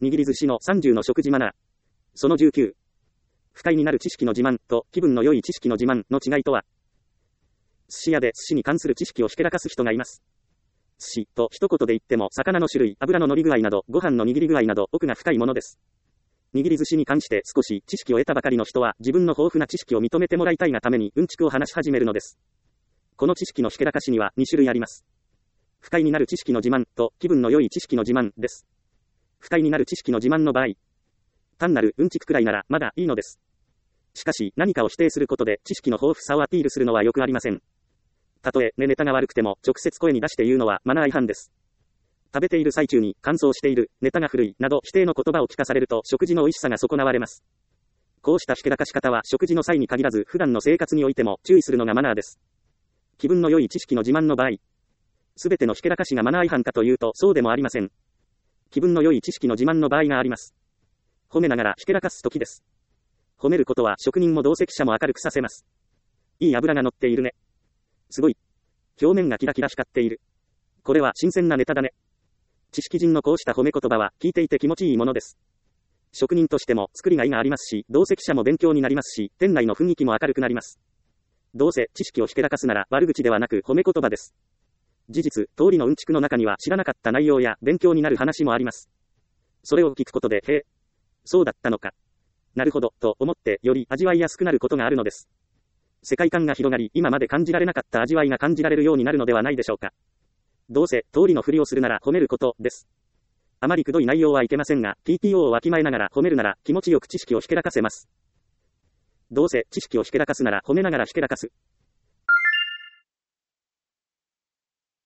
握り寿司の30の食事マナー。その19。不快になる知識の自慢と気分の良い知識の自慢の違いとは。寿司屋で寿司に関する知識をひけらかす人がいます。寿司と一言で言っても魚の種類、油の乗り具合など、ご飯の握り具合など奥が深いものです。握り寿司に関して少し知識を得たばかりの人は自分の豊富な知識を認めてもらいたいがためにうんちくを話し始めるのです。この知識のひけらかしには2種類あります。不快になる知識の自慢と気分の良い知識の自慢です。不快になる知識の自慢の場合、単なるうんちくくらいならまだいいのです。しかし何かを否定することで知識の豊富さをアピールするのはよくありません。たとえネタが悪くても直接声に出して言うのはマナー違反です。食べている最中に乾燥している、ネタが古いなど否定の言葉を聞かされると食事の美味しさが損なわれます。こうしたひけらかし方は食事の際に限らず普段の生活においても注意するのがマナーです。気分の良い知識の自慢の場合、すべてのひけらかしがマナー違反かというとそうでもありません。気分の良い知識の自慢の場合があります。褒めながらひけらかす時です。褒めることは職人も同席者も明るくさせます。いい油が乗っているね。すごい。表面がキラキラ光っている。これは新鮮なネタだね。知識人のこうした褒め言葉は聞いていて気持ちいいものです。職人としても作りがいがありますし、同席者も勉強になりますし、店内の雰囲気も明るくなります。どうせ知識をひけらかすなら悪口ではなく褒め言葉です。事実、通りのうんちくの中には知らなかった内容や勉強になる話もあります。それを聞くことで、へえ、そうだったのか。なるほど、と思ってより味わいやすくなることがあるのです。世界観が広がり、今まで感じられなかった味わいが感じられるようになるのではないでしょうか。どうせ通りのふりをするなら褒めることです。あまりくどい内容はいけませんが、TPO をわきまえながら褒めるなら気持ちよく知識をひけらかせます。どうせ知識をひけらかすなら褒めながらひけらかす。